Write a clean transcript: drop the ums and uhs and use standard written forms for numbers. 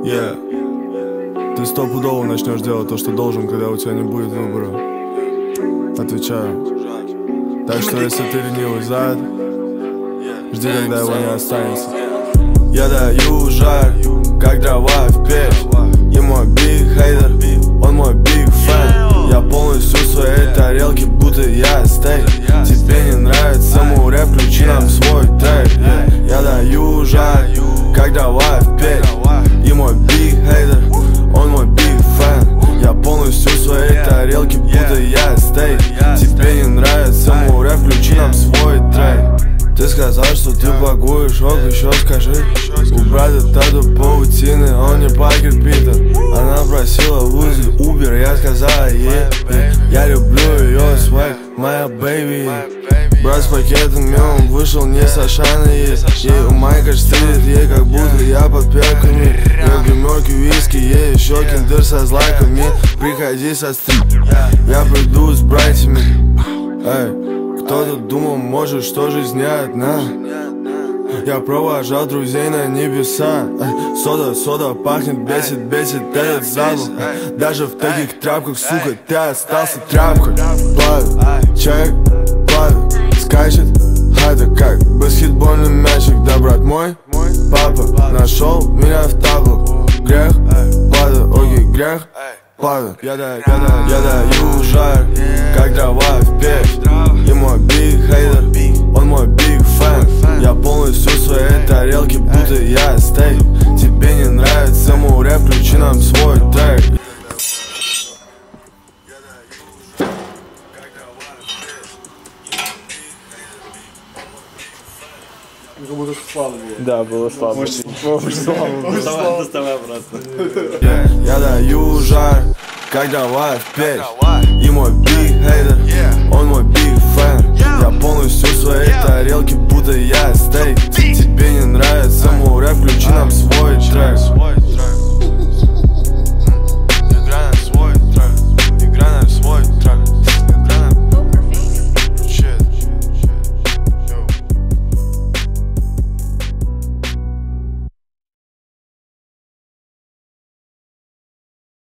Ты стопудово начнешь делать то, что должен, когда у тебя не будет выбора. Отвечаю. Так что если ты ленивый зад, жди, когда его не останется. Я даю жар, как дрова в печь. И мой биг хейтер, он мой биг фэн. Я полностью в своей тарелке, будто я стейк. Тебе не нравится мой рэп, включи нам свой трек. Я даю жар, как дрова в печь. И мой биг хейтер, он мой биг фэн. Я полностью в своей тарелке, будто я стейк. Тебе не нравится мой рэп, включи нам свой трек. Ты сказал, что ты пакуешь ок, еще скажи. У брата тату паутины, он не Паркер Питер. Она просила вызов Uber, я сказала ей я люблю ее свайп, моя бэйби. Брат с пакетом он вышел не с Ашаной. Ей у Майка стырит, ей как будто я под перками. Я в гримерке виски, ей еще киндер со злаками. Приходи со стрит, я приду с братьями. Кто-то думал, может, что жизнь не одна. Я провожал друзей на небеса. Сода пахнет, бесит этот запах. Даже в таких тряпках, сука, ты остался тряпкой. Падает, человек падает, скачет. Это как баскетбольный мячик. Да, брат мой, папа нашел меня в табло. Грех, падает, окей, грех, падает. Я даю жар, как дрова в печь. И мой биг хейтер, он мой биг фэн. Я полностью в своей тарелке, будто я стейк. Тебе не нравится мой рэп, включи нам свой трек. Как будто слава было. Да, было слабо. Доставай обратно. Я даю жар, как дрова в печь. И мой биг хейтер, он мой